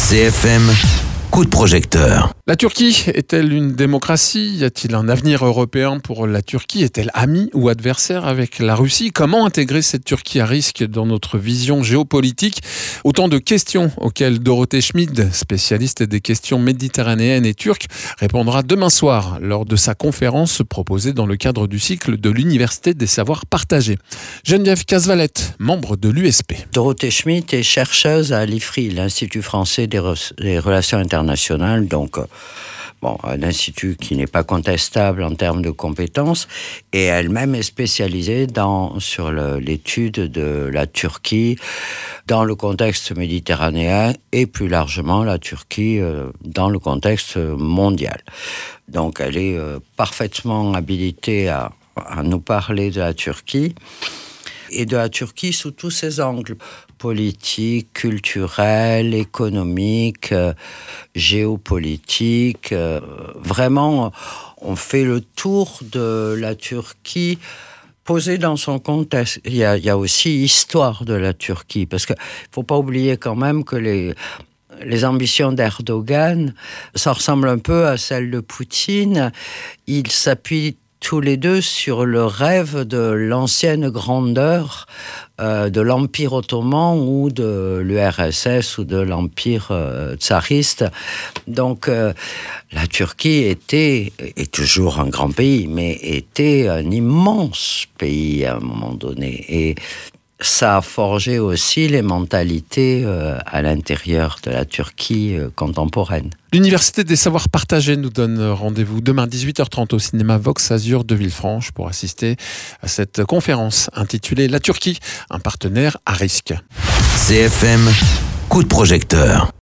CFM, coup de projecteur. La Turquie est-elle une démocratie ? Y a-t-il un avenir européen pour la Turquie ? Est-elle amie ou adversaire avec la Russie ? Comment intégrer cette Turquie à risque dans notre vision géopolitique ? Autant de questions auxquelles Dorothée Schmid, spécialiste des questions méditerranéennes et turques, répondra demain soir lors de sa conférence proposée dans le cadre du cycle de l'Université des savoirs partagés. Geneviève Casvalette, membre de l'USP. Dorothée Schmid est chercheuse à l'IFRI, l'Institut français des relations internationales, donc un institut qui n'est pas contestable en termes de compétences, et elle-même est spécialisée sur l'étude de la Turquie dans le contexte méditerranéen et plus largement la Turquie dans le contexte mondial. Donc elle est parfaitement habilitée à nous parler de la Turquie, et de la Turquie sous tous ses angles, politique, culturel, économique, géopolitique. Vraiment, on fait le tour de la Turquie posée dans son contexte. Il y a aussi histoire de la Turquie, parce qu'il ne faut pas oublier quand même que les ambitions d'Erdogan, ça ressemble un peu à celles de Poutine. Il s'appuie tous les deux sur le rêve de l'ancienne grandeur de l'Empire ottoman ou de l'URSS ou de l'Empire tsariste. Donc la Turquie est toujours un grand pays, mais était un immense pays à un moment donné. Et ça a forgé aussi les mentalités à l'intérieur de la Turquie contemporaine. L'Université des savoirs partagés nous donne rendez-vous demain 18h30 au cinéma Vox Azur de Villefranche pour assister à cette conférence intitulée « La Turquie, un partenaire à risque ». CFM, coup de projecteur.